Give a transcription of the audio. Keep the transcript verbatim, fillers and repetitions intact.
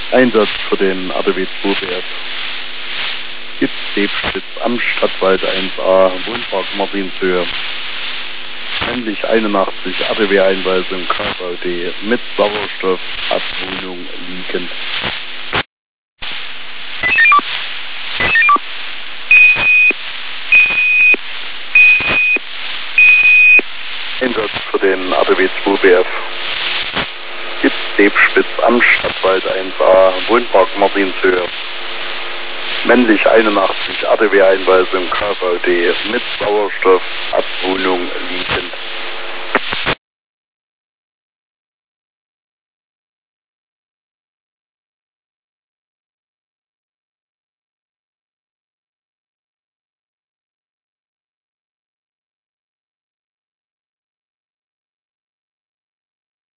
Einsatz für den A D W zwei B F. Gibt Rebspitz am Stadtwald eins a, Wohnpark Martinshöhe. Männlich einundachtzig, A D W-Einweisung K V D mit Sauerstoff, ab Wohnung liegend. Einsatz für den A D W zwei B F. Gibt Rebspitz am Stadtwald eins a, Wohnpark Martinshöhe. Männlich einundachtzig, A D W-Einweisung K V D mit Sauerstoff, ab Wohnung liegend.